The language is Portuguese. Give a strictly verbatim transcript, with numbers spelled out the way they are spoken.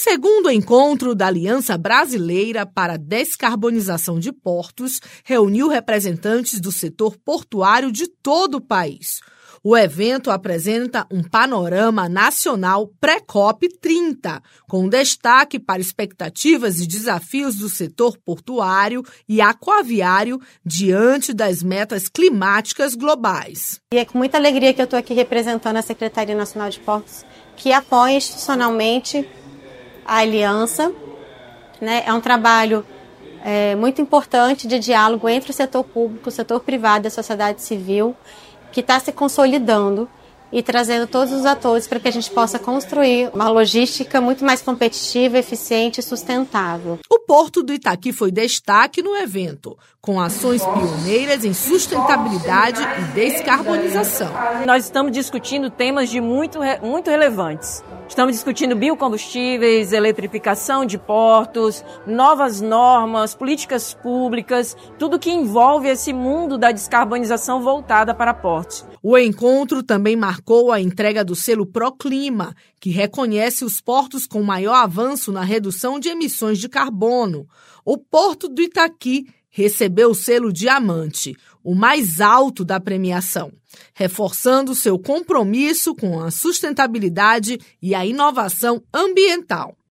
segundo encontro da Aliança Brasileira para a Descarbonização de Portos reuniu representantes do setor portuário de todo o país. O evento apresenta um panorama nacional pré-COP trinta, com destaque para expectativas e desafios do setor portuário e aquaviário diante das metas climáticas globais. E é com muita alegria que eu estou aqui representando a Secretaria Nacional de Portos, que apoia institucionalmente a aliança, né? É um trabalho é, muito importante de diálogo entre o setor público, o setor privado e a sociedade civil, que está se consolidando e trazendo todos os atores para que a gente possa construir uma logística muito mais competitiva, eficiente e sustentável. O Porto do Itaqui foi destaque no evento, com ações pioneiras em sustentabilidade e descarbonização. Nós estamos discutindo temas de muito, muito relevantes. Estamos discutindo biocombustíveis, eletrificação de portos, novas normas, políticas públicas, tudo que envolve esse mundo da descarbonização voltada para portos. O encontro também marcou a entrega do selo Proclima, que reconhece os portos com maior avanço na redução de emissões de carbono. O Porto do Itaqui recebeu o selo Diamante, o mais alto da premiação, reforçando seu compromisso com a sustentabilidade e a inovação ambiental.